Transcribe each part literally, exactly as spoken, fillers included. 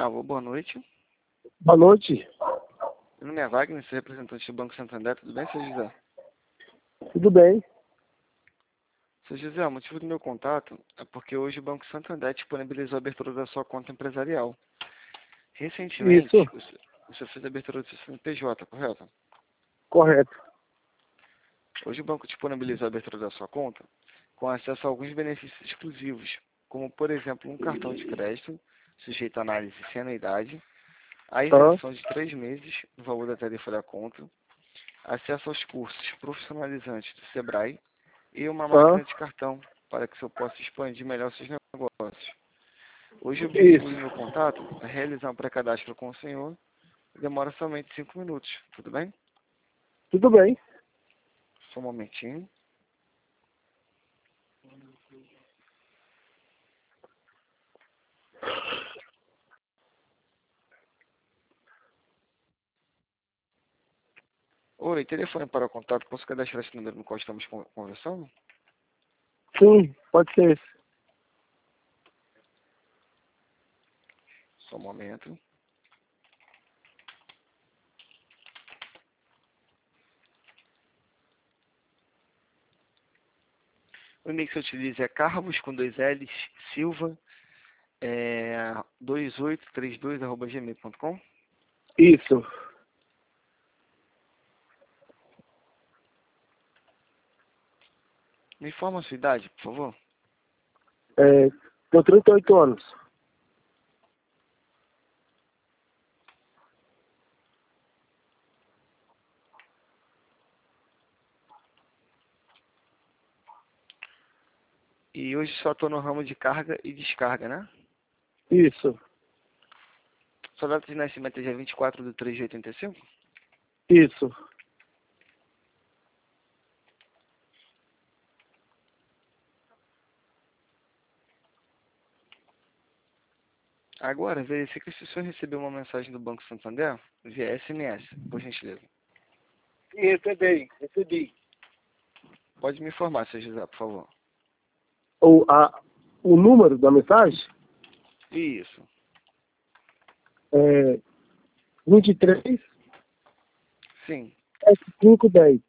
Alô, boa noite. Boa noite. Meu nome é Wagner, sou representante do Banco Santander. Tudo bem, seu José? Tudo bem? Seu José, o motivo do meu contato é porque hoje o Banco Santander disponibilizou a abertura da sua conta empresarial. Recentemente, Isso, o senhor o senhor fez a abertura do seu C N P J, correto? correto. Hoje o banco disponibilizou a abertura da sua conta com acesso a alguns benefícios exclusivos, como, por exemplo, um cartão de crédito sujeito à análise sem anuidade, a Tá, isenção de três meses do valor da tarifa da conta, acesso aos cursos profissionalizantes do Sebrae e uma máquina tá. de cartão para que o senhor possa expandir melhor seus negócios. Hoje o objetivo Isso. do meu contato é realizar um pré-cadastro com o senhor. Demora somente cinco minutos, tudo bem? Tudo bem. Só um momentinho. Oi, telefone para o contato. Posso cadastrar esse número no qual estamos con- conversando? Sim, pode ser esse. Só um momento. O e-mail que você utiliza é carlos com dois L's, silva, é, dois oito três dois arroba gmail ponto com. Isso. Me informa a sua idade, por favor. É, tenho trinta e oito anos. E hoje só estou no ramo de carga e descarga, né? Isso. Sua data de nascimento é dia vinte e quatro de três de oitenta e cinco? Isso. Agora, verifique se o senhor recebeu uma mensagem do Banco Santander via S M S, por gentileza. Sim, recebi. Recebi. Pode me informar, seu José, por favor. O, a, o número da mensagem Isso. é vinte e três, Sim. setenta e cinco, dez.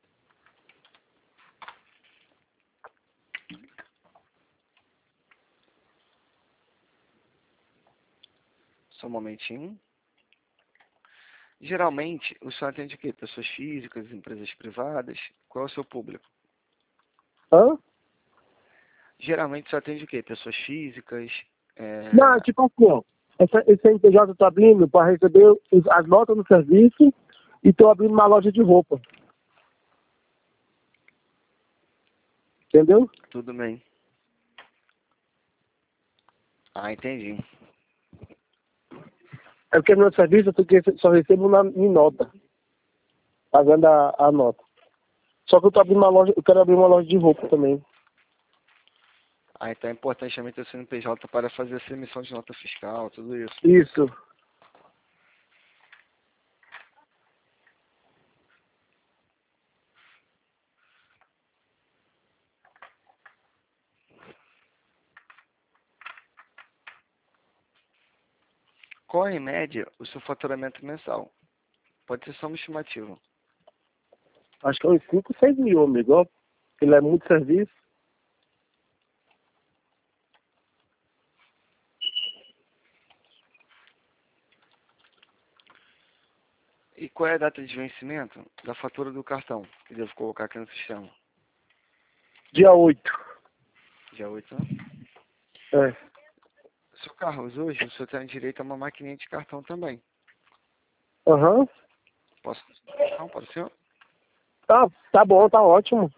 Só um momentinho. Geralmente, o senhor atende o quê? Pessoas físicas, empresas privadas? Qual é o seu público? Hã? Geralmente, o senhor atende o quê? Pessoas físicas? Não, É... tipo assim, ó. Essa, esse C N P J eu tô abrindo para receber os- as notas do serviço e tô abrindo uma loja de roupa. Entendeu? Tudo bem. Ah, entendi. É porque no meu serviço eu tô que- só recebo na, em nota. Pagando a, a nota. Só que eu tô abrindo uma loja, eu quero abrir uma loja de roupa também. Ah, então é importante também ter o C N P J para fazer essa emissão de nota fiscal, tudo isso. Isso. Qual é, em média, o seu faturamento mensal? Pode ser só uma estimativa. Acho que é uns cinco, seis mil, amigo. Ó. Ele é muito serviço. E qual é a data de vencimento da fatura do cartão? Que devo colocar aqui no sistema. Dia oito. Dia oito, né? É. Seu Carlos, hoje o senhor tem direito a uma maquininha de cartão também. Aham. Posso? Não, para o senhor? Tá, tá bom, tá ótimo.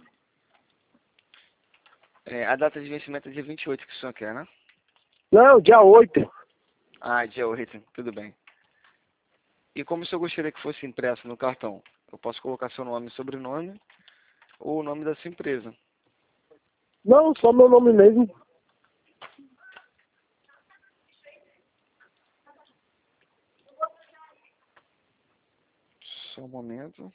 É, a data de vencimento é dia vinte e oito que o senhor quer, né? Não, dia oito. Ah, dia oito, tudo bem. E como o senhor gostaria que fosse impresso no cartão? Eu posso colocar seu nome e sobrenome ou o nome da sua empresa. Não, só meu nome mesmo. Só um momento.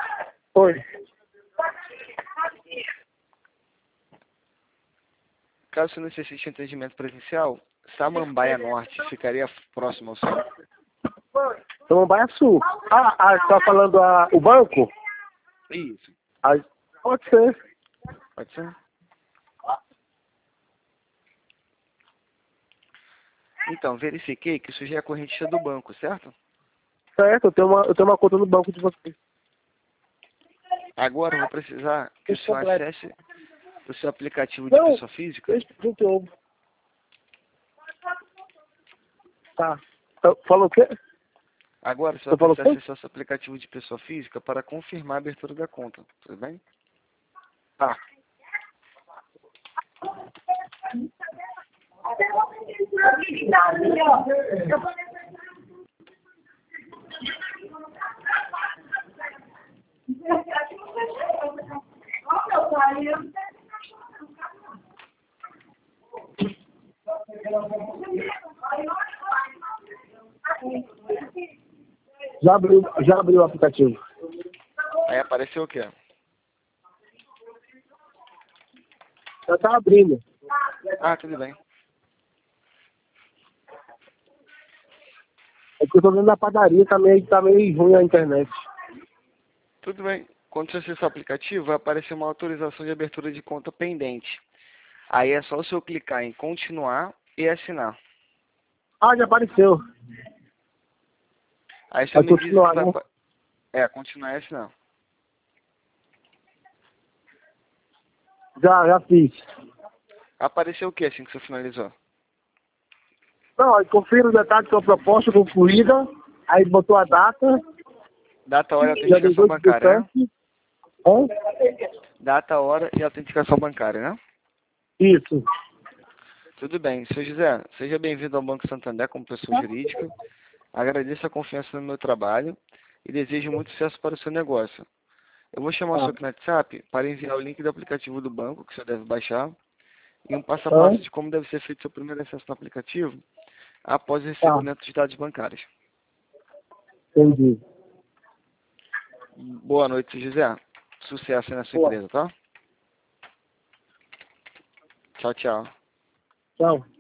Oi. Caso você necessite de atendimento presencial, Samambaia Norte ficaria próximo ao seu? Samambaia Sul. Ah, ah, você tá falando a, o banco? Isso. Ah, pode ser. Pode ser? Então, verifiquei que isso já é correntista do banco, certo? Certo, eu tenho uma, eu tenho uma conta no banco de vocês. Agora eu vou precisar que o Isso senhor completo. acesse o seu aplicativo de Não, pessoa física. deixa eu te ouvir. Tá. Então, falou o quê? Agora você Você vai falou o precisar quê? acessar o seu aplicativo de pessoa física para confirmar a abertura da conta. Tudo bem? Tá. Já abriu, já abriu o aplicativo. Aí apareceu o quê? Já tá abrindo. Ah, tudo bem. É que eu tô dentro da padaria, tá meio, tá meio ruim a internet. Tudo bem. Quando você acessar o aplicativo, vai aparecer uma autorização de abertura de conta pendente. Aí é só o senhor clicar em continuar e assinar. Ah, já apareceu. Aí o senhor Vai me diz o que continuar, vai... né? apa- É, continuar e assinar. Já, já fiz. Apareceu o que assim que você finalizou? Não, aí confira os detalhes da proposta concluída, aí botou a data, Data, hora e já dei autenticação dois bancária, né? instantes. Hã? Data, hora e autenticação bancária, né? Isso. Tudo bem. Seu José, seja bem-vindo ao Banco Santander como pessoa jurídica. Agradeço a confiança no meu trabalho e desejo muito sucesso para o seu negócio. Eu vou chamar o Tá. senhor aqui no WhatsApp para enviar o link do aplicativo do banco que o senhor deve baixar e um passo a Hã? passo de como deve ser feito seu primeiro acesso no aplicativo após o Tá. recebimento de dados bancários. Entendi. Boa noite, seu José. Sucesso aí na sua Boa. empresa, tá? Tchau, tchau. Tchau.